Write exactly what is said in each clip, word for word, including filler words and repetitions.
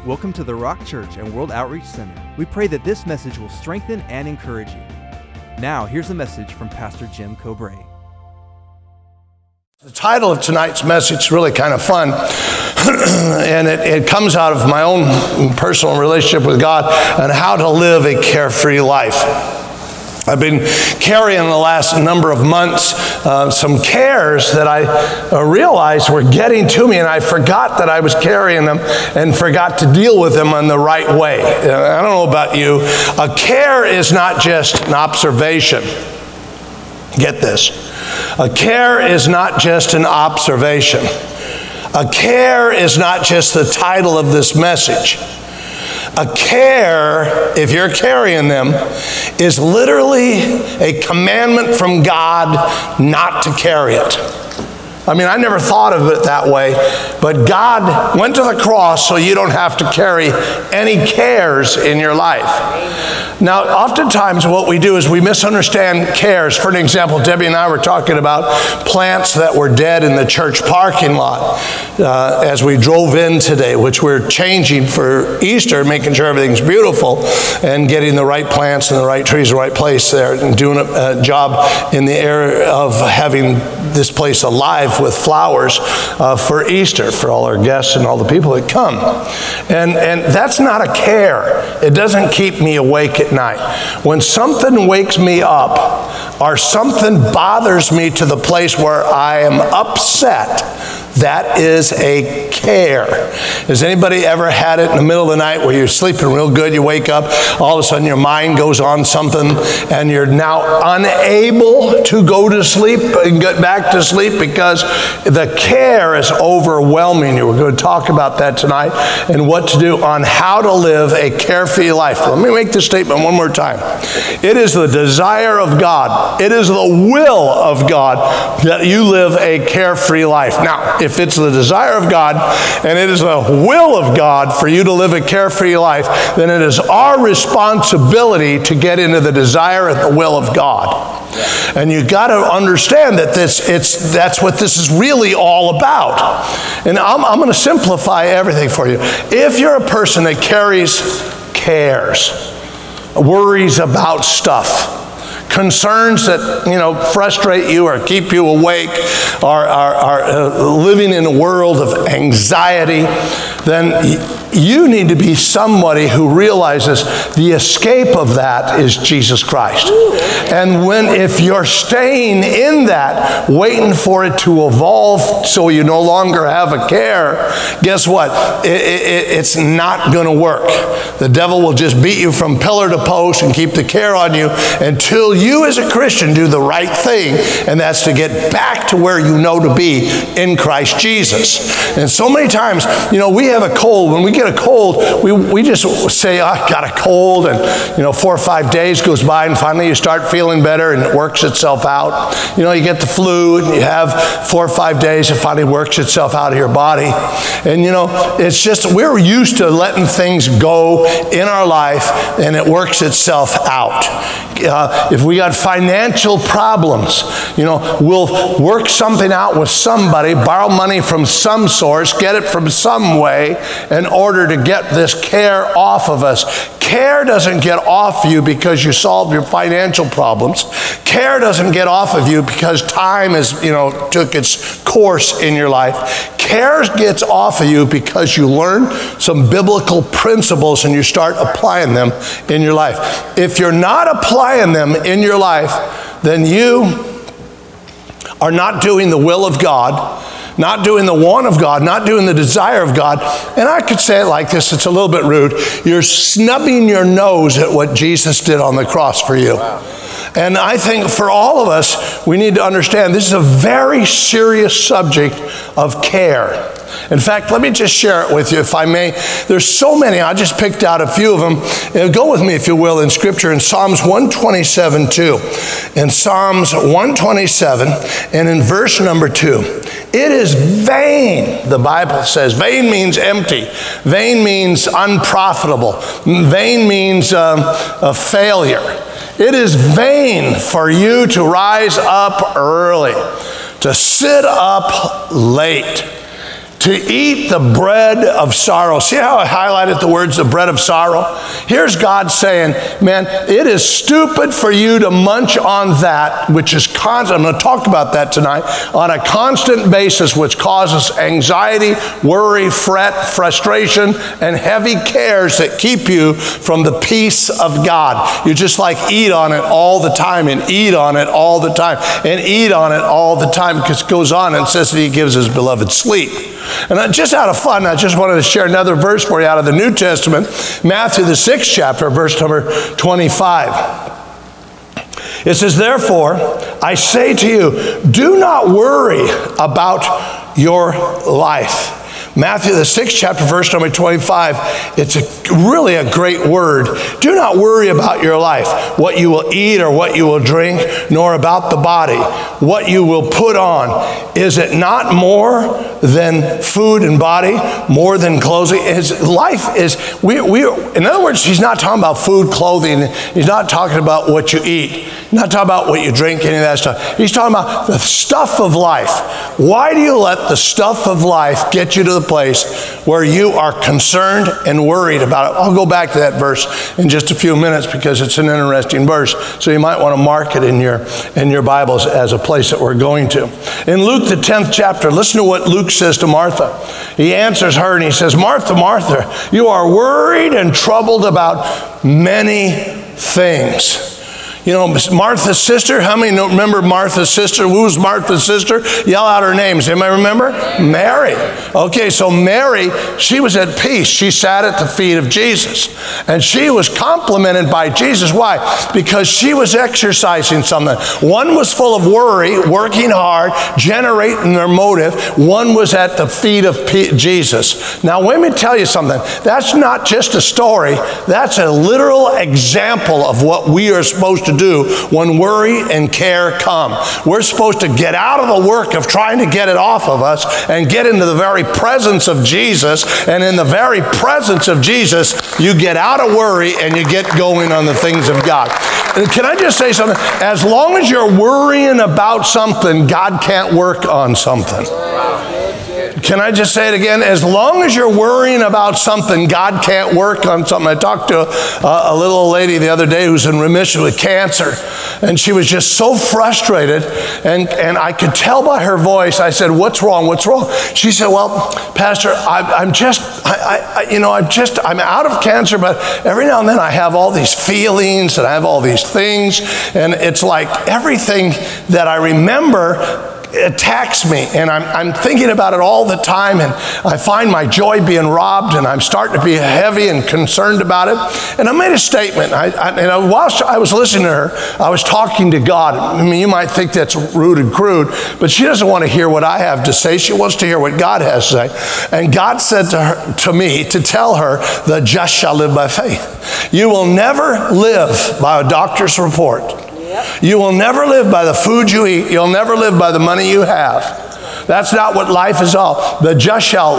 Welcome to the Rock Church and World Outreach Center. We pray that this message will strengthen and encourage you. Now, here's a message from Pastor Jim Cobray. The title of tonight's message is really kind of fun, and it, it comes out of my own personal relationship with God and how to live a carefree life. I've been carrying the last number of months uh, some cares that I uh, realized were getting to me, and I forgot that I was carrying them and forgot to deal with them in the right way. Uh, I don't know about you. A care is not just an observation. Get this. A care is not just an observation. A care is not just the title of this message. A care, if you're carrying them, is literally a commandment from God not to carry it. I mean, I never thought of it that way, but God went to the cross so you don't have to carry any cares in your life. Now, oftentimes what we do is we misunderstand cares. For an example, Debbie and I were talking about plants that were dead in the church parking lot uh, as we drove in today, which we're changing for Easter, making sure everything's beautiful and getting the right plants and the right trees, the right place there, and doing a, a job in the area of having this place alive with flowers uh, for Easter, for all our guests and all the people that come. And, and that's not a care. It doesn't keep me awake at night. When something wakes me up or something bothers me to the place where I am upset, that is a care. Has anybody ever had it in the middle of the night where you're sleeping real good, you wake up, all of a sudden your mind goes on something and you're now unable to go to sleep and get back to sleep because the care is overwhelming you? We're going to talk about that tonight and what to do on how to live a carefree life. Let me make this statement one more time. It is the desire of God, it is the will of God that you live a carefree life. Now, if it's the desire of God and it is the will of God for you to live a carefree life, then it is our responsibility to get into the desire and the will of God. And you got to understand that this it's that's what this is really all about. And I'm, I'm going to simplify everything for you. If you're a person that carries cares, worries about stuff, concerns that, you know, frustrate you or keep you awake, or are, are uh, living in a world of anxiety, then y- you need to be somebody who realizes the escape of that is Jesus Christ. And when, if you're staying in that, waiting for it to evolve so you no longer have a care, guess what? It, it, it's not going to work. The devil will just beat you from pillar to post and keep the care on you until you as a Christian do the right thing, and that's to get back to where you know to be in Christ Jesus. And so many times, you know, we have a cold. When we get a cold, we, we just say, oh, I got a cold, and, you know, four or five days goes by, and finally you start feeling better, and it works itself out. You know, you get the flu, and you have four or five days, it finally works itself out of your body. And, you know, it's just, we're used to letting things go in our life, and it works itself out. Uh, if we got financial problems, you know, we'll work something out with somebody, borrow money from some source, get it from some way in order to get this care off of us. Care doesn't get off you because you solved your financial problems. Care doesn't get off of you because time is, you know, took its course in your life. Care gets off of you because you learn some biblical principles and you start applying them in your life. If you're not applying them in your life, then you are not doing the will of God, not doing the want of God, not doing the desire of God. And I could say it like this, it's a little bit rude. You're snubbing your nose at what Jesus did on the cross for you. Wow. And I think for all of us, we need to understand this is a very serious subject of care. In fact, let me just share it with you, if I may. There's so many. I just picked out a few of them. Go with me, if you will, in Scripture, in Psalms one twenty-seven, two. In Psalms one twenty-seven, and in verse number two. It is vain, the Bible says. Vain means empty. Vain means unprofitable. Vain means um, a failure. It is vain for you to rise up early, to sit up late, to eat the bread of sorrow. See how I highlighted the words, the bread of sorrow? Here's God saying, man, it is stupid for you to munch on that, which is constant. I'm going to talk about that tonight, on a constant basis, which causes anxiety, worry, fret, frustration, and heavy cares that keep you from the peace of God. You just like eat on it all the time and eat on it all the time and eat on it all the time, because it goes on and says that he gives his beloved sleep. And just out of fun, I just wanted to share another verse for you out of the New Testament, Matthew the sixth chapter, verse number twenty-five. It says, therefore, I say to you, do not worry about your life. Matthew the sixth chapter, verse number twenty-five, it's a, really a great word. Do not worry about your life, what you will eat or what you will drink, nor about the body, what you will put on. Is it not more than food and body, more than clothing? His life is, we, we, in other words, he's not talking about food, clothing. He's not talking about what you eat. He's not talking about what you drink, any of that stuff. He's talking about the stuff of life. Why do you let the stuff of life get you to the place where you are concerned and worried about it? I'll go back to that verse in just a few minutes because it's an interesting verse. So you might want to mark it in your in your Bibles as a place that we're going to. In Luke the tenth chapter, listen to what Luke says to Martha. He answers her and he says, Martha, Martha, you are worried and troubled about many things. You know, Martha's sister, how many remember Martha's sister? Who was Martha's sister? Yell out her names. Anybody remember? Mary. Okay, so Mary, she was at peace. She sat at the feet of Jesus. And she was complimented by Jesus. Why? Because she was exercising something. One was full of worry, working hard, generating their motive. One was at the feet of P- Jesus. Now, let me tell you something. That's not just a story. That's a literal example of what we are supposed to do when worry and care come. We're supposed to get out of the work of trying to get it off of us and get into the very presence of Jesus. And in the very presence of Jesus, you get out of worry and you get going on the things of God. And can I just say something? As long as you're worrying about something, God can't work on something. Can I just say it again? As long as you're worrying about something, God can't work on something. I talked to a, a little lady the other day who's in remission with cancer, and she was just so frustrated, and, and I could tell by her voice. I said, what's wrong? What's wrong? She said, well, Pastor, I, I'm just, I, I, you know, I'm just, I'm out of cancer, but every now and then I have all these feelings and I have all these things, and it's like everything that I remember attacks me, and I'm, I'm thinking about it all the time, and I find my joy being robbed, and I'm starting to be heavy and concerned about it. And I made a statement, I, I, and I, whilst I was listening to her, I was talking to God. I mean, you might think that's rude and crude, but she doesn't want to hear what I have to say. She wants to hear what God has to say. And God said to her, to me, to tell her, the just shall live by faith. You will never live by a doctor's report. You will never live by the food you eat. You'll never live by the money you have. That's not what life is all. The just shall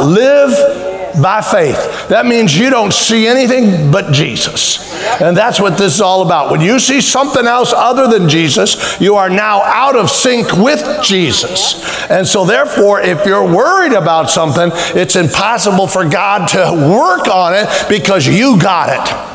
live by faith. That means you don't see anything but Jesus. And that's what this is all about. When you see something else other than Jesus, you are now out of sync with Jesus. And so therefore, if you're worried about something, it's impossible for God to work on it because you got it.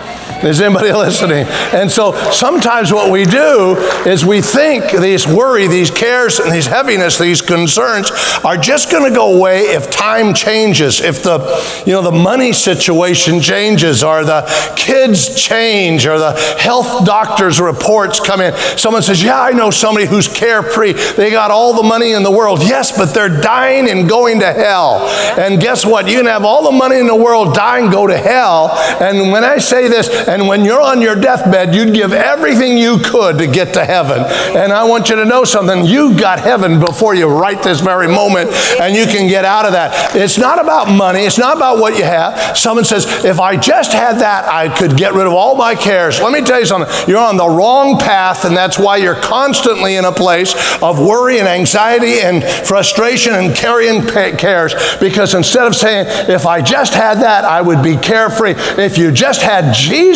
Is anybody listening? And so sometimes what we do is we think these worry, these cares, and these heaviness, these concerns are just going to go away if time changes, if the, you know, the money situation changes, or the kids change, or the health doctor's reports come in. Someone says, yeah, I know somebody who's carefree. They got all the money in the world. Yes, but they're dying and going to hell. And guess what? You can have all the money in the world, die and go to hell. And when I say this, and when you're on your deathbed, you'd give everything you could to get to heaven. And I want you to know something. You got heaven before you right this very moment, and you can get out of that. It's not about money. It's not about what you have. Someone says, if I just had that, I could get rid of all my cares. Let me tell you something. You're on the wrong path, and that's why you're constantly in a place of worry and anxiety and frustration and carrying cares. Because instead of saying, if I just had that, I would be carefree. If you just had Jesus,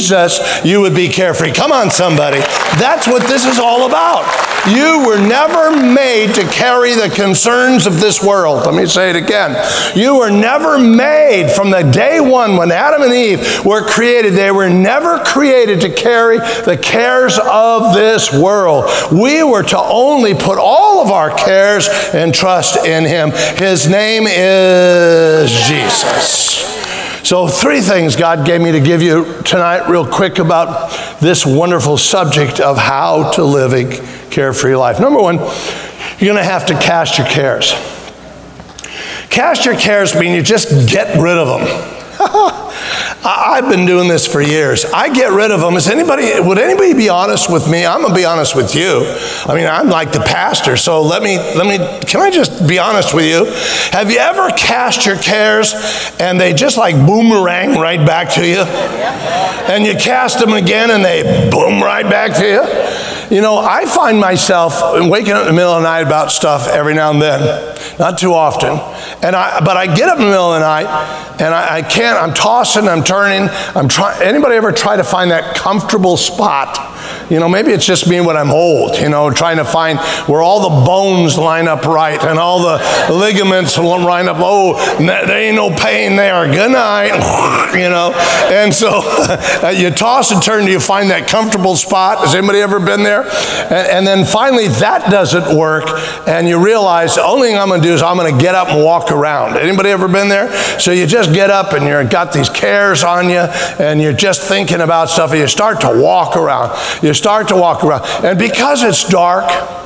Jesus, you would be carefree. Come on, somebody. That's what this is all about. You were never made to carry the concerns of this world. Let me say it again. You were never made from the day one when Adam and Eve were created. They were never created to carry the cares of this world. We were to only put all of our cares and trust in Him. His name is Jesus. So three things God gave me to give you tonight real quick about this wonderful subject of how to live a carefree life. Number one, you're going to have to cast your cares. Cast your cares means you just get rid of them. I've been doing this for years. I get rid of them. Is anybody, would anybody be honest with me? I'm going to be honest with you. I mean, I'm like the pastor, so let me, let me, can I just be honest with you? Have you ever cast your cares and they just like boomerang right back to you? And you cast them again and they boom right back to you? You know, I find myself waking up in the middle of the night about stuff every now and then. Not too often. And I, but I get up in the middle of the night and I, I can't, I'm tossing, I'm turning, I'm trying. Anybody ever try to find that comfortable spot? You know, maybe it's just me when I'm old, you know, trying to find where all the bones line up right and all the ligaments line up. Oh, there ain't no pain there. Good night, you know. And so you toss and turn till you find that comfortable spot. Has anybody ever been there? And, and then finally that doesn't work and you realize the only thing I'm going to do is I'm going to get up and walk around. Anybody ever been there? So you just get up and you've got these cares on you and you're just thinking about stuff and you start to walk around. You start to walk around. And because it's dark,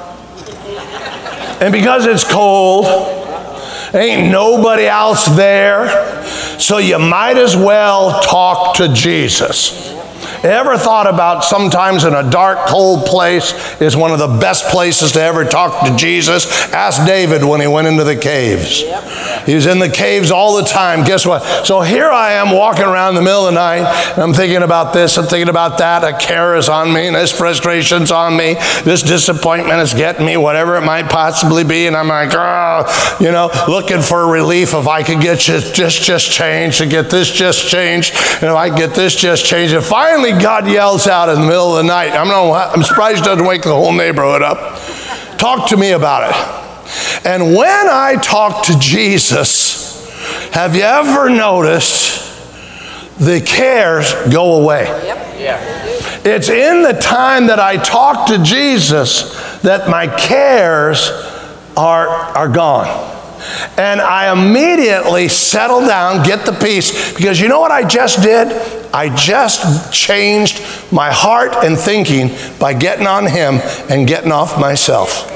and because it's cold, ain't nobody else there, so you might as well talk to Jesus. Ever thought about sometimes in a dark, cold place is one of the best places to ever talk to Jesus? Ask David when he went into the caves. He was in the caves all the time. Guess what? So here I am walking around in the middle of the night, and I'm thinking about this, I'm thinking about that. A care is on me, and this frustration's on me. This disappointment is getting me, whatever it might possibly be. And I'm like, oh, you know, looking for relief if I could get just, just, just changed, to get this just changed, and if I get this just changed. And finally, God yells out in the middle of the night. I'm, not, I'm surprised it doesn't wake the whole neighborhood up. Talk to me about it. And when I talk to Jesus, have you ever noticed the cares go away? Yep. Yeah. It's in the time that I talk to Jesus that my cares are, are gone. And I immediately settle down, get the peace, because you know what I just did? I just changed my heart and thinking by getting on Him and getting off myself.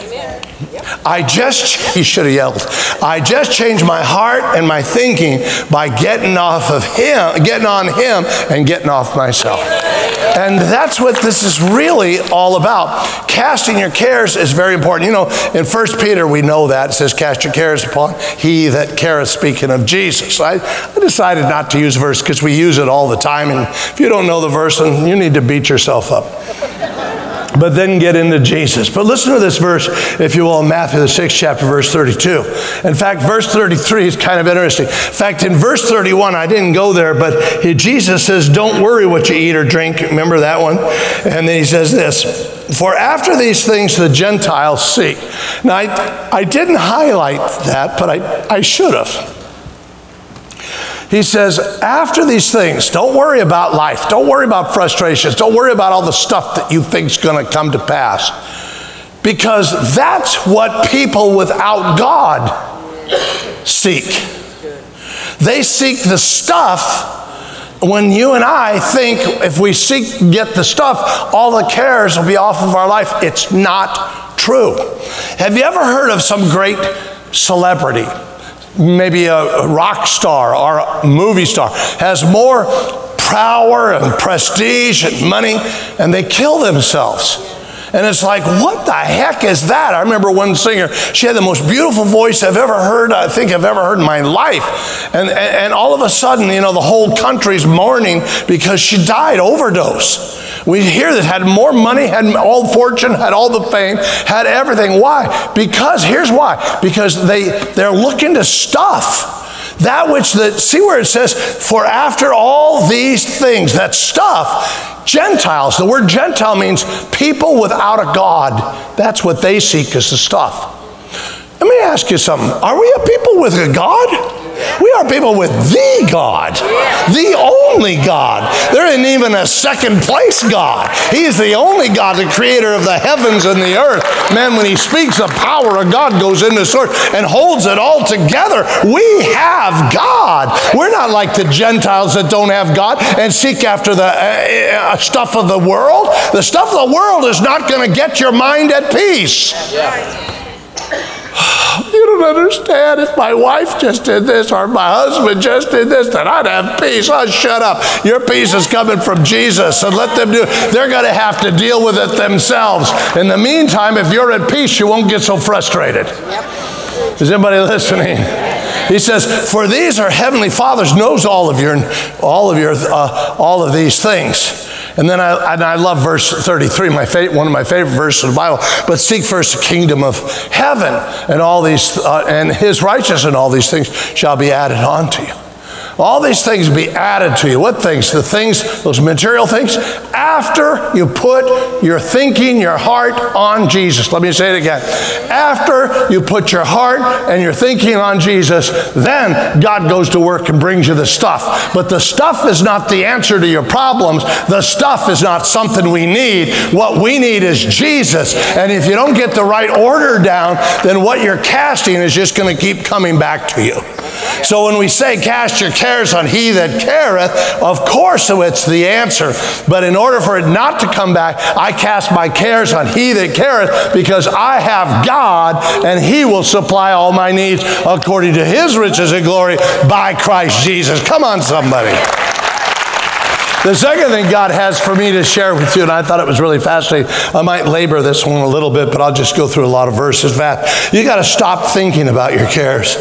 I just, he should have yelled. I just changed my heart and my thinking by getting off of Him, getting on Him and getting off myself. And that's what this is really all about. Casting your cares is very important. You know, in First Peter, we know that. It says, cast your cares upon He that careth, speaking of Jesus. I, I decided not to use verse because we use it all the time. And if you don't know the verse, then you need to beat yourself up. But then get into Jesus. But listen to this verse, if you will, in Matthew the sixth chapter, verse thirty-two. In fact, verse thirty-three is kind of interesting. In fact, in verse thirty-one, I didn't go there, but he, Jesus says, don't worry what you eat or drink. Remember that one? And then he says this, for after these things the Gentiles seek. Now, I, I didn't highlight that, but I, I should have. He says, after these things, don't worry about life. Don't worry about frustrations. Don't worry about all the stuff that you think is going to come to pass. Because that's what people without God seek. They seek the stuff. When you and I think if we seek, get the stuff, all the cares will be off of our life. It's not true. Have you ever heard of some great celebrity? Maybe a rock star or a movie star has more power and prestige and money, and they kill themselves. And it's like, what the heck is that? I remember one singer, she had the most beautiful voice I've ever heard, I think I've ever heard in my life. And, and, and all of a sudden, you know, the whole country's mourning because she died overdose. We hear that, had more money, had all the fortune, had all the fame, had everything. Why? Because, here's why. Because they, they're looking to stuff. That which, the, see where it says, for after all these things, that stuff, Gentiles, the word Gentile means people without a God. That's what they seek is the stuff. Let me ask you something. Are we a people with a God? We are people with the God, the only God. There isn't even a second place God. He is the only God, the creator of the heavens and the earth. Man, when he speaks, the power of God goes into source and holds it all together. We have God. We're not like the Gentiles that don't have God and seek after the uh, stuff of the world. The stuff of the world is not going to get your mind at peace. You don't understand. If my wife just did this or my husband just did this, then I'd have peace. Oh, shut up. Your peace is coming from Jesus, and let them do it. They're going to have to deal with it themselves. In the meantime, if you're at peace, you won't get so frustrated. Is anybody listening? He says, for these are heavenly fathers, knows all of your, all of your, uh, all of these things. And then I, and I love verse thirty-three, my favorite, one of my favorite verses of the Bible. But seek first the kingdom of heaven, and all these, uh, and his righteousness, and all these things shall be added unto you. All these things be added to you. What things? The things, those material things, after you put your thinking, your heart on Jesus. Let me say it again. After you put your heart and your thinking on Jesus, then God goes to work and brings you the stuff. But the stuff is not the answer to your problems. The stuff is not something we need. What we need is Jesus. And if you don't get the right order down, then what you're casting is just going to keep coming back to you. So when we say cast your cares on he that careth, of course it's the answer. But in order for it not to come back, I cast my cares on he that careth, because I have God and he will supply all my needs according to his riches and glory by Christ Jesus. Come on, somebody. The second thing God has for me to share with you, and I thought it was really fascinating. I might labor this one a little bit, but I'll just go through a lot of verses fast. You got to stop thinking about your cares.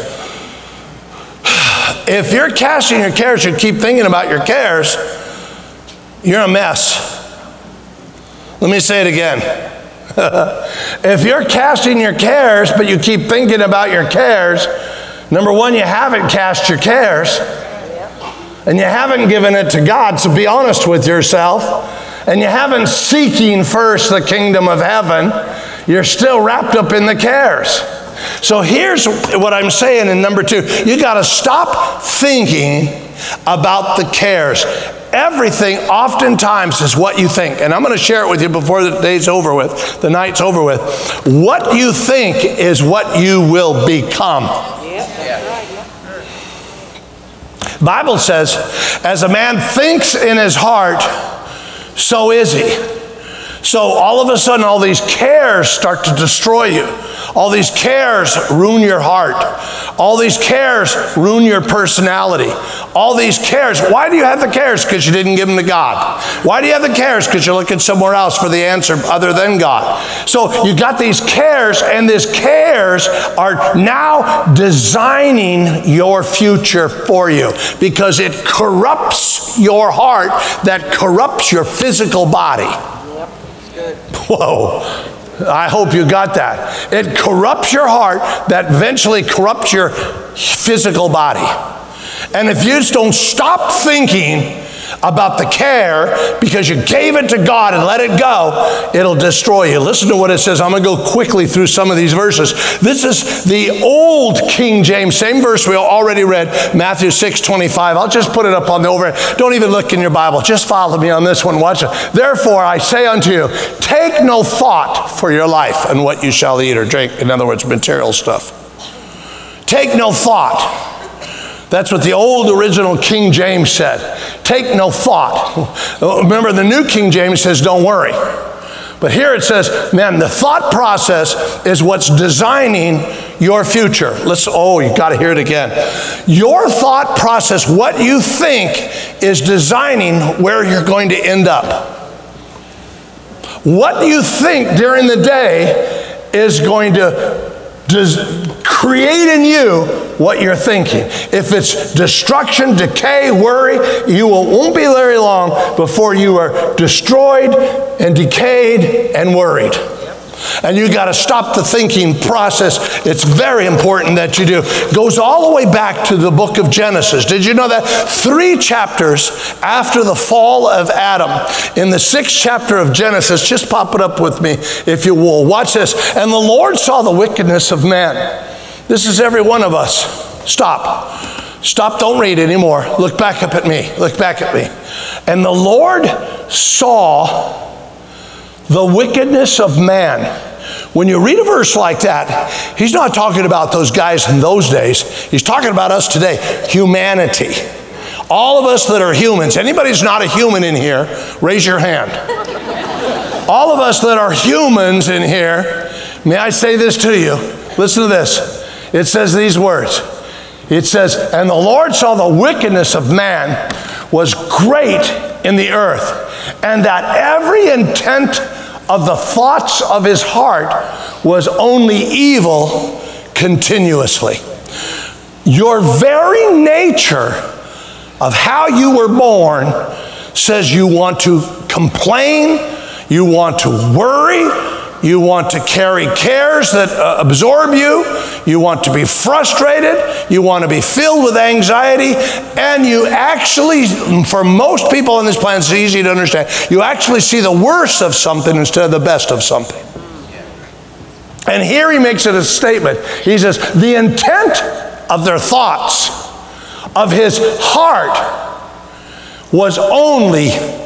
If you're casting your cares, you keep thinking about your cares, you're a mess. Let me say it again. If you're casting your cares, but you keep thinking about your cares, number one, you haven't cast your cares, and you haven't given it to God, so be honest with yourself, and you haven't seeking first the kingdom of heaven, you're still wrapped up in the cares. So here's what I'm saying in number two. You got to stop thinking about the cares. Everything oftentimes is what you think. And I'm going to share it with you before the day's over with, the night's over with. What you think is what you will become. Bible says, as a man thinks in his heart, so is he. So all of a sudden, all these cares start to destroy you. All these cares ruin your heart. All these cares ruin your personality. All these cares. Why do you have the cares? Because you didn't give them to God. Why do you have the cares? Because you're looking somewhere else for the answer other than God. So you got these cares, and these cares are now designing your future for you, because it corrupts your heart that corrupts your physical body. Whoa, I hope you got that. It corrupts your heart that eventually corrupts your physical body. And if you just don't stop thinking about the care because you gave it to God and let it go, it'll destroy you. Listen to what it says. I'm going to go quickly through some of these verses. This is the old King James, same verse we already read, Matthew six twenty-five. I'll just put it up on the overhead. Don't even look in your Bible. Just follow me on this one. Watch it. Therefore, I say unto you, take no thought for your life and what you shall eat or drink. In other words, material stuff. Take no thought. That's what the old original King James said. Take no thought. Remember, the new King James says, don't worry. But here it says, man, the thought process is what's designing your future. Let's, oh, you got to hear it again. Your thought process, what you think, is designing where you're going to end up. What you think during the day is going to des- create in you what you're thinking. If it's destruction, decay, worry, you will, won't be very long before you are destroyed and decayed and worried. And you got to stop the thinking process. It's very important that you do. It goes all the way back to the book of Genesis. Did you know that? Three chapters after the fall of Adam, in the sixth chapter of Genesis, just pop it up with me if you will. Watch this. And the Lord saw the wickedness of man. This is every one of us. Stop. Stop, don't read anymore. Look back up at me. Look back at me. And the Lord saw the wickedness of man. When you read a verse like that, he's not talking about those guys in those days. He's talking about us today, humanity. All of us that are humans. Anybody's not a human in here, raise your hand. All of us that are humans in here, may I say this to you? Listen to this. It says these words. It says, and the Lord saw the wickedness of man was great in the earth, and that every intent of the thoughts of his heart was only evil continuously. Your very nature of how you were born says you want to complain, you want to worry, you want to carry cares that uh, absorb you, you want to be frustrated, you want to be filled with anxiety, and you actually, for most people on this planet, it's easy to understand, you actually see the worst of something instead of the best of something. And here he makes it a statement. He says, the intent of their thoughts, of his heart, was only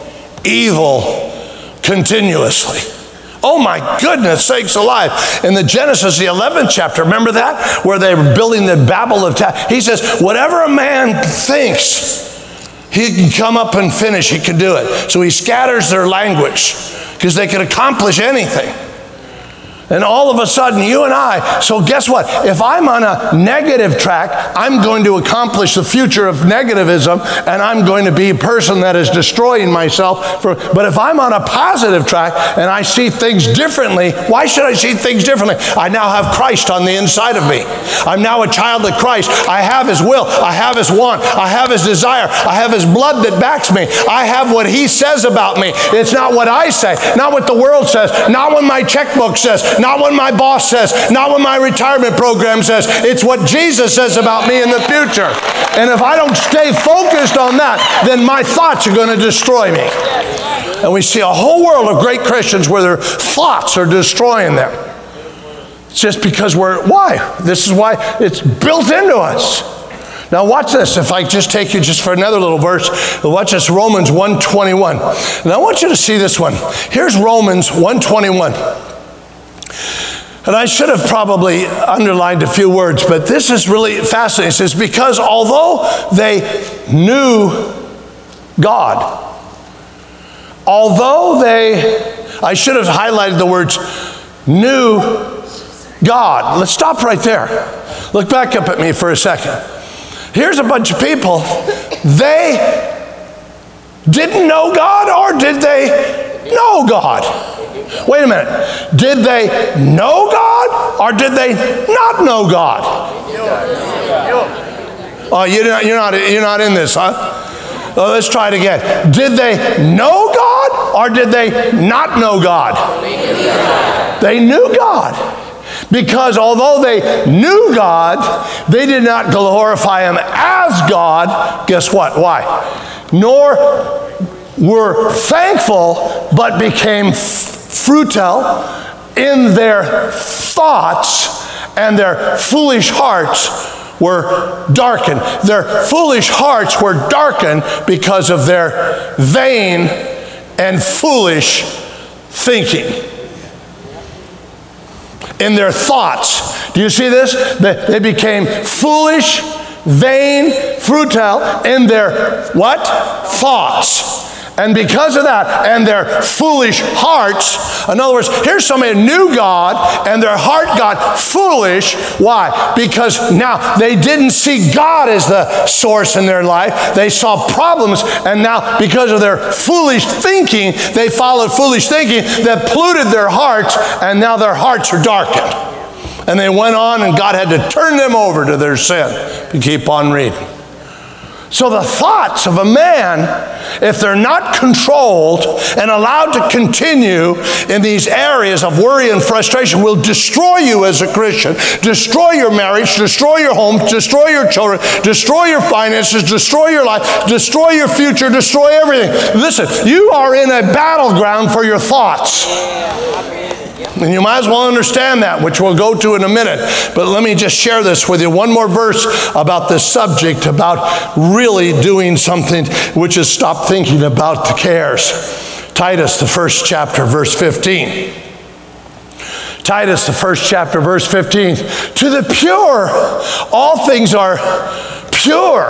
evil continuously. Oh my goodness sakes alive. In the Genesis, the eleventh chapter, remember that? Where they were building the Babel of Ta- He says, whatever a man thinks, he can come up and finish, he can do it. So he scatters their language because they can accomplish anything. And all of a sudden, you and I, so guess what? If I'm on a negative track, I'm going to accomplish the future of negativism, and I'm going to be a person that is destroying myself. For, but if I'm on a positive track and I see things differently, why should I see things differently? I now have Christ on the inside of me. I'm now a child of Christ. I have his will. I have his want. I have his desire. I have his blood that backs me. I have what he says about me. It's not what I say, not what the world says, not what my checkbook says, not what my boss says, not what my retirement program says. It's what Jesus says about me in the future. And if I don't stay focused on that, then my thoughts are going to destroy me. And we see a whole world of great Christians where their thoughts are destroying them. It's just because we're, why? This is why it's built into us. Now watch this. If I just take you just for another little verse, watch this, Romans one twenty-one. And I want you to see this one. Here's Romans one twenty-one. And I should have probably underlined a few words, but this is really fascinating. It says, because although they knew God, although they, I should have highlighted the words, knew God. Let's stop right there. Look back up at me for a second. Here's a bunch of people, they didn't know God, or did they know God? Wait a minute. Did they know God, or did they not know God? Oh, you're not, you're not, you're not in this, huh? Oh, let's try it again. Did they know God, or did they not know God? They knew God. Because although they knew God, they did not glorify him as God. Guess what? Why? Nor were thankful, but became futile in their thoughts, and their foolish hearts were darkened. Their foolish hearts were darkened because of their vain and foolish thinking. In their thoughts. Do you see this? They became foolish, vain, futile in their what? Thoughts. And because of that, and their foolish hearts, in other words, here's somebody who knew God, and their heart got foolish. Why? Because now they didn't see God as the source in their life. They saw problems, and now because of their foolish thinking, they followed foolish thinking that polluted their hearts, and now their hearts are darkened. And they went on, and God had to turn them over to their sin. You keep on reading. So the thoughts of a man, if they're not controlled and allowed to continue in these areas of worry and frustration, will destroy you as a Christian, destroy your marriage, destroy your home, destroy your children, destroy your finances, destroy your life, destroy your future, destroy everything. Listen, you are in a battleground for your thoughts. And you might as well understand that, which we'll go to in a minute. But let me just share this with you. One more verse about this subject, about really doing something, which is stop thinking about the cares. Titus, the first chapter, verse fifteen. Titus, the first chapter, verse fifteen. To the pure, all things are pure.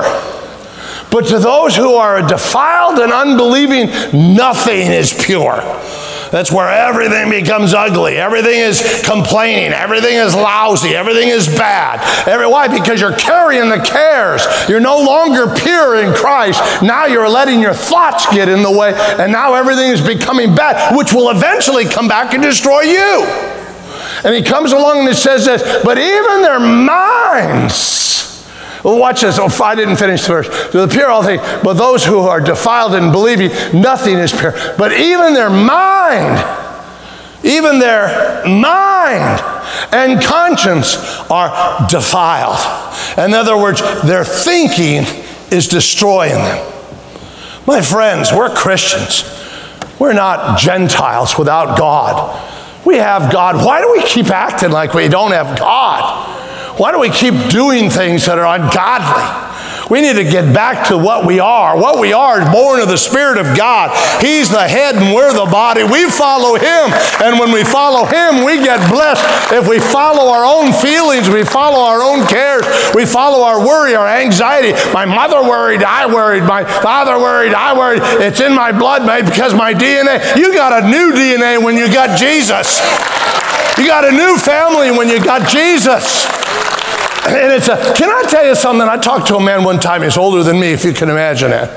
But to those who are defiled and unbelieving, nothing is pure. That's where everything becomes ugly. Everything is complaining. Everything is lousy. Everything is bad. Every, why? Because you're carrying the cares. You're no longer pure in Christ. Now you're letting your thoughts get in the way, and now everything is becoming bad, which will eventually come back and destroy you. And he comes along and he says this, but even their minds. Well, watch this. Oh, I didn't finish the verse. To the pure, all things, but those who are defiled and believing, nothing is pure. But even their mind, even their mind and conscience are defiled. In other words, their thinking is destroying them. My friends, we're Christians. We're not Gentiles without God. We have God. Why do we keep acting like we don't have God? Why do we keep doing things that are ungodly? We need to get back to what we are. What we are is born of the Spirit of God. He's the head and we're the body. We follow Him. And when we follow Him, we get blessed. If we follow our own feelings, we follow our own cares, we follow our worry, our anxiety. My mother worried, I worried. My father worried, I worried. It's in my blood, mate, because my D N A. You got a new D N A when you got Jesus. You got a new family when you got Jesus. And it's a, can I tell you something? I talked to a man one time, he's older than me, if you can imagine it.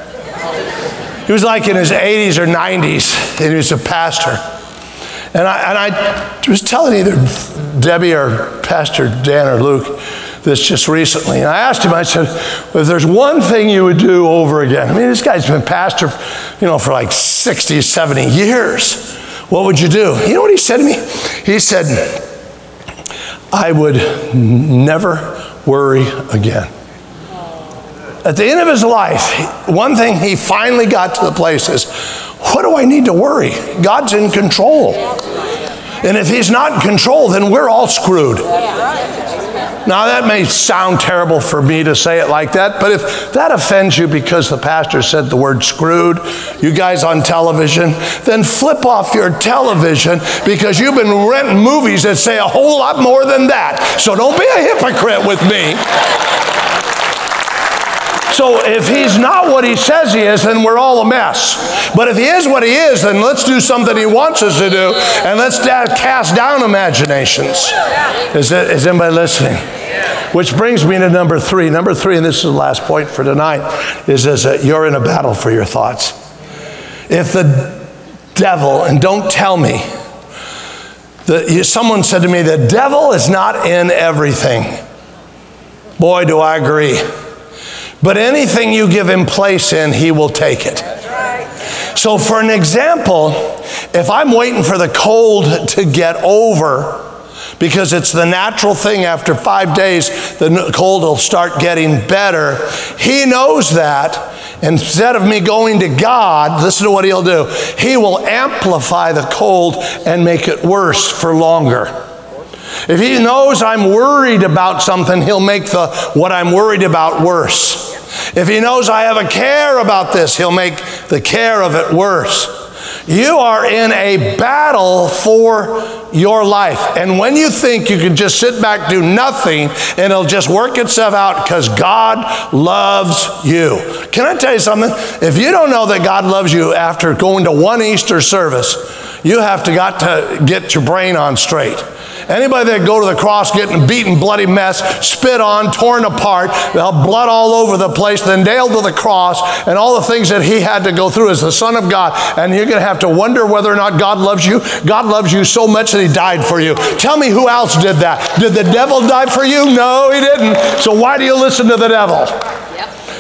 He was like in his eighties or nineties, and he was a pastor. And I, and I was telling either Debbie or Pastor Dan or Luke this just recently. And I asked him, I said, if there's one thing you would do over again, I mean, this guy's been pastor, you know, for like sixty, seventy years. What would you do? You know what he said to me? He said, I would never worry again. At the end of his life, one thing he finally got to the place is, what do I need to worry? God's in control. And if He's not in control, then we're all screwed. Now, that may sound terrible for me to say it like that, but if that offends you because the pastor said the word screwed, you guys on television, then flip off your television because you've been renting movies that say a whole lot more than that. So don't be a hypocrite with me. So if He's not what He says He is, then we're all a mess. But if He is what He is, then let's do something He wants us to do, and let's da- cast down imaginations. Is, it, is anybody listening? Which brings me to number three. Number three, and this is the last point for tonight, is this, that you're in a battle for your thoughts. If the devil, and don't tell me, the, someone said to me, the devil is not in everything. Boy, do I agree. But anything you give him place in, he will take it. So for an example, if I'm waiting for the cold to get over, because it's the natural thing after five days, the cold will start getting better. He knows that. Instead of me going to God, listen to what He'll do. He will amplify the cold and make it worse for longer. If He knows I'm worried about something, He'll make the what I'm worried about worse. If He knows I have a care about this, He'll make the care of it worse. You are in a battle for your life. And when you think you can just sit back, do nothing, and it'll just work itself out because God loves you. Can I tell you something? If you don't know that God loves you after going to one Easter service, you have to got to get your brain on straight. Anybody that go to the cross getting a beaten, bloody mess, spit on, torn apart, blood all over the place, then nailed to the cross, and all the things that He had to go through as the Son of God, and you're going to have to wonder whether or not God loves you. God loves you so much that He died for you. Tell me who else did that. Did the devil die for you? No, he didn't. So why do you listen to the devil?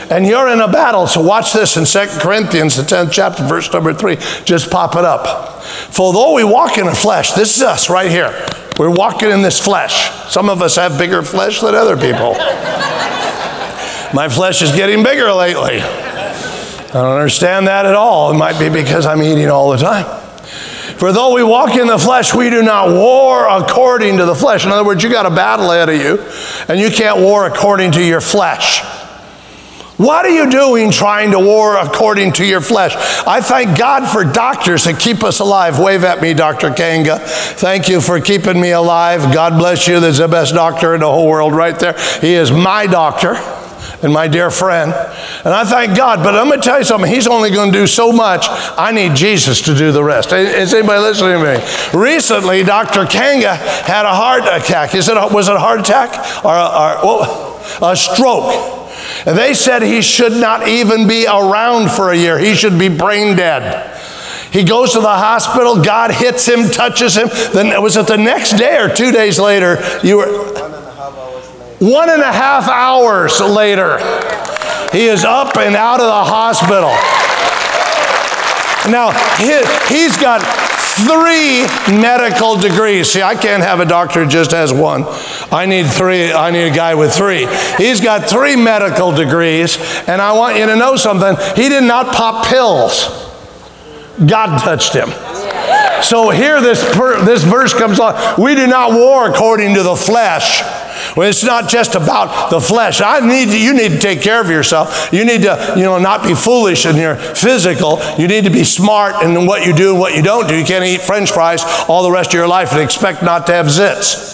And you're in a battle. So watch this in Second Corinthians, the tenth chapter, verse number three. Just pop it up. For though we walk in the flesh, this is us right here. We're walking in this flesh. Some of us have bigger flesh than other people. My flesh is getting bigger lately. I don't understand that at all. It might be because I'm eating all the time. For though we walk in the flesh, we do not war according to the flesh. In other words, you got a battle ahead of you, and you can't war according to your flesh. What are you doing trying to war according to your flesh? I thank God for doctors that keep us alive. Wave at me, Doctor Kanga. Thank you for keeping me alive. God bless you. There's the best doctor in the whole world right there. He is my doctor and my dear friend. And I thank God, but I'm going to tell you something. He's only going to do so much. I need Jesus to do the rest. Is anybody listening to me? Recently, Doctor Kanga had a heart attack. Is it a, was it a heart attack? Or, or well, a stroke. And they said he should not even be around for a year. He should be brain dead. He goes to the hospital. God hits him, touches him. Then was it the next day or two days later? You were... One and a half hours later, he is up and out of the hospital. Now, he, he's got three medical degrees. See, I can't have a doctor who just has one. I need three. I need a guy with three. He's got three medical degrees, and I want you to know something. He did not pop pills. God touched him. So here this, per, this verse comes along. We do not war according to the flesh. Well, it's not just about the flesh. I need to, you need to take care of yourself. You need to, you know, not be foolish in your physical. You need to be smart in what you do and what you don't do. You can't eat French fries all the rest of your life and expect not to have zits.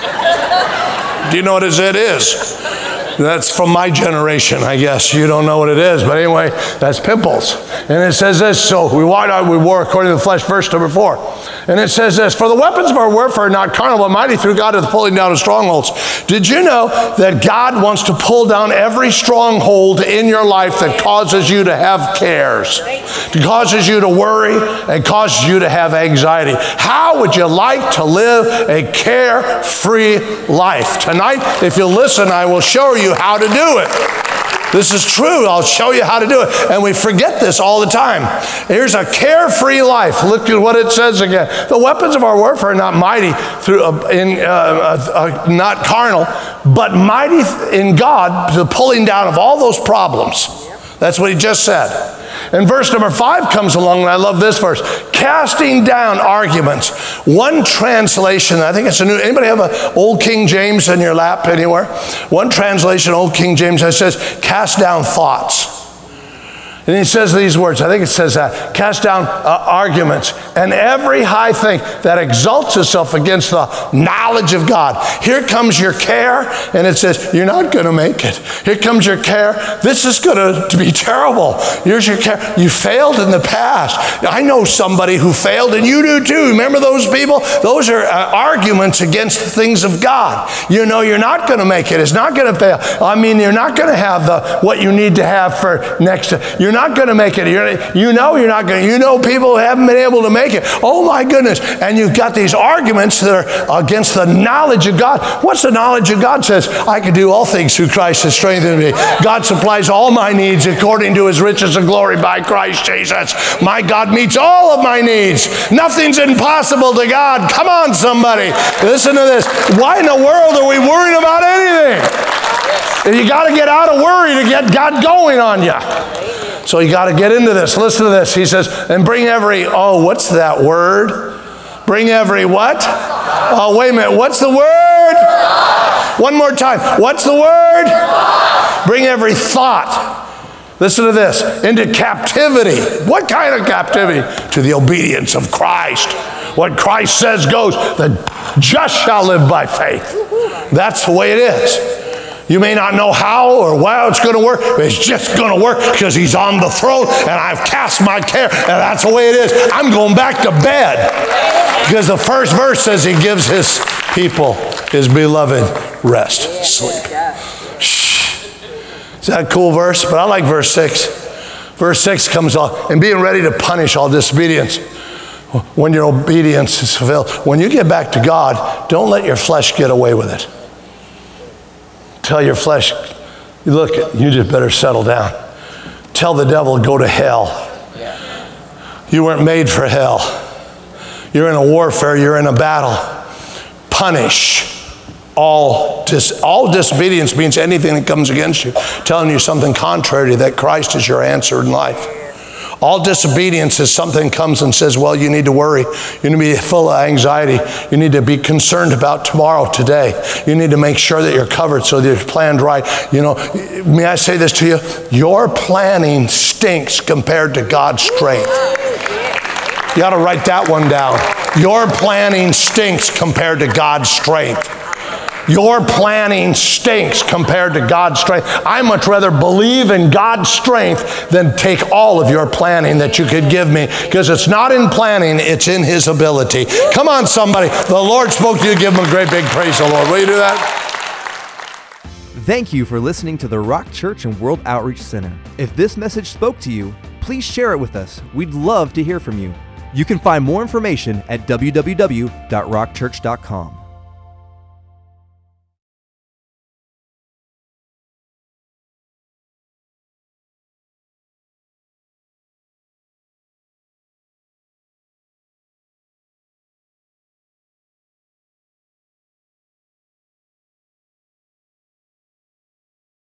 Do you know what a zit is? That's from my generation, I guess. You don't know what it is, but anyway, that's pimples. And it says this, so we walk out, we war according to the flesh, verse number four. And it says this, for the weapons of our warfare are not carnal, but mighty through God to the pulling down of strongholds. Did you know that God wants to pull down every stronghold in your life that causes you to have cares, that causes you to worry, and causes you to have anxiety? How would you like to live a carefree life? Tonight, if you listen, I will show you how to do it. This is true. I'll show you how to do it. And we forget this all the time. Here's a carefree life. Look at what it says again. The weapons of our warfare are not mighty through, uh, in, uh, uh, uh, not carnal, but mighty in God to the pulling down of all those problems. That's what he just said. And verse number five comes along, and I love this verse. Casting down arguments. One translation, I think it's a new, anybody have an old King James in your lap anywhere? One translation, old King James, that says, cast down thoughts. And he says these words, I think it says that, cast down uh, arguments and every high thing that exalts itself against the knowledge of God. Here comes your care, and it says, you're not going to make it. Here comes your care. This is going to be terrible. Here's your care. You failed in the past. I know somebody who failed, and you do too. Remember those people? Those are uh, arguments against the things of God. You know you're not going to make it. It's not going to fail. I mean, you're not going to have the what you need to have for next. You're not going to make it. You're, you know you're not going to. You know people who haven't been able to make it. Oh my goodness. And you've got these arguments that are against the knowledge of God. What's the knowledge of God? Says, I can do all things through Christ that strengthens me. God supplies all my needs according to his riches and glory by Christ Jesus. My God meets all of my needs. Nothing's impossible to God. Come on, somebody. Listen to this. Why in the world are we worrying about anything? You got to get out of worry to get God going on you. So you got to get into this. Listen to this. He says, and bring every, oh, what's that word? Bring every what? Oh, wait a minute. What's the word? One more time. What's the word? Bring every thought. Listen to this. Into captivity. What kind of captivity? To the obedience of Christ. What Christ says goes. The just shall live by faith. That's the way it is. You may not know how or how it's going to work, but it's just going to work because he's on the throne and I've cast my care, and that's the way it is. I'm going back to bed because the first verse says he gives his people, his beloved, rest, sleep. Shh. Is that a cool verse? But I like verse six. Verse six comes on, and being ready to punish all disobedience when your obedience is fulfilled. When you get back to God, don't let your flesh get away with it. Tell your flesh, look, you just better settle down. Tell the devil, go to hell. You weren't made for hell. You're in a warfare, you're in a battle. Punish. All, dis, all disobedience means anything that comes against you, telling you something contrary to that Christ is your answer in life. All disobedience is something comes and says, well, you need to worry. You need to be full of anxiety. You need to be concerned about tomorrow, today. You need to make sure that you're covered so that you're planned right. You know, may I say this to you? Your planning stinks compared to God's strength. You ought to write that one down. Your planning stinks compared to God's strength. Your planning stinks compared to God's strength. I much rather believe in God's strength than take all of your planning that you could give me, because it's not in planning, it's in His ability. Come on, somebody. The Lord spoke to you. Give Him a great big praise, the Lord. Will you do that? Thank you for listening to the Rock Church and World Outreach Center. If this message spoke to you, please share it with us. We'd love to hear from you. You can find more information at w w w dot rock church dot com.